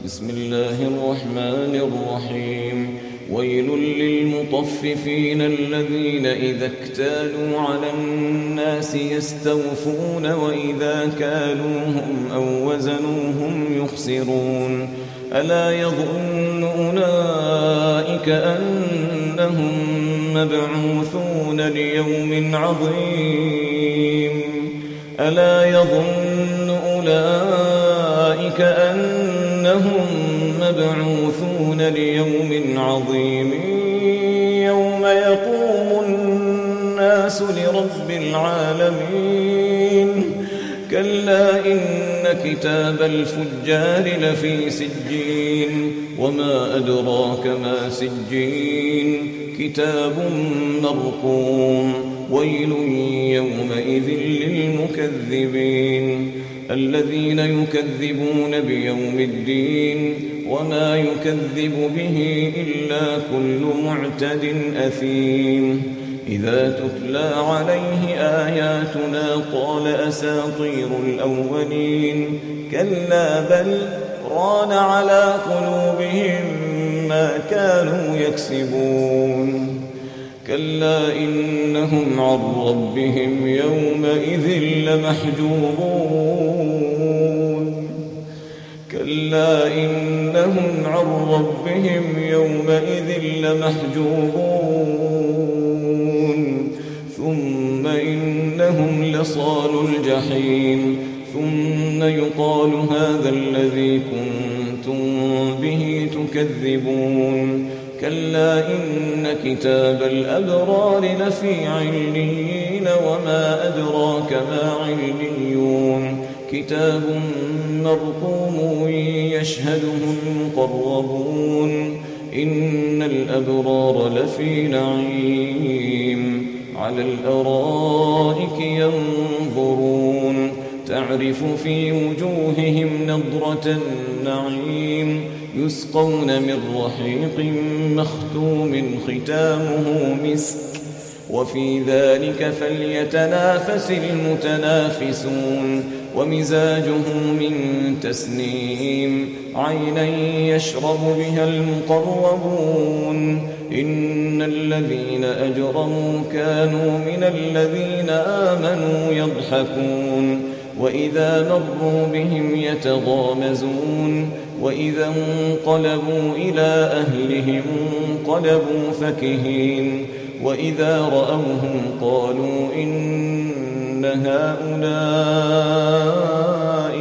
بسم الله الرحمن الرحيم ويل للمطففين الذين إذا اكتالوا على الناس يستوفون وإذا كالوهم أو وزنوهم يخسرون ألا يظن أولئك أنهم مبعوثون ليوم عظيم ألا يظن أولئك أنهم مبعوثون ليوم عظيم يوم يقوم الناس لرب العالمين كلا إن كتاب الفجار لفي سجين وما أدراك ما سجين كتاب مرقوم ويل يومئذ للمكذبين الذين يكذبون بيوم الدين وما يكذب به إلا كل معتد أثيم إذا تتلى عليه آياتنا قال أساطير الأولين كلا بل ران على قلوبهم ما كانوا يكسبون كلا إنهم عن ربهم يومئذ لمحجوبون كلا إنهم عن ربهم يومئذ لمحجوبون ثم إنهم لصال الجحيم ثم يقال هذا الذي كنتم به تكذبون كلا إن كتاب الأبرار لفي عليين وما أدراك ما عليون كتاب مرقوم يشهده المقربون إن الأبرار لفي نعيم على الأرائك ينظرون تعرف في وجوههم نضرة النعيم يسقون من رحيق مختوم ختامه مسك وفي ذلك فليتنافس المتنافسون ومزاجه من تسنيم عينا يشرب بها المقربون إن الذين أجرموا كانوا من الذين آمنوا يضحكون وإذا مروا بهم يتغامزون وإذا انقلبوا إلى أهلهم انقلبوا فكهين وإذا رأوهم قالوا إن هؤلاء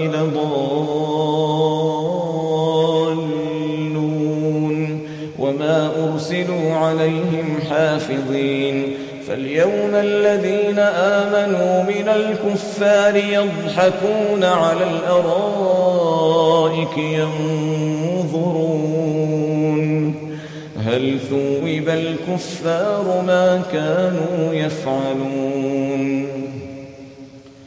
لضالون وما أرسلوا عليهم حافظين فاليوم الذين آمنوا من الكفار يضحكون على الأرائك ينظرون هل ثوب الكفار ما كانوا يفعلون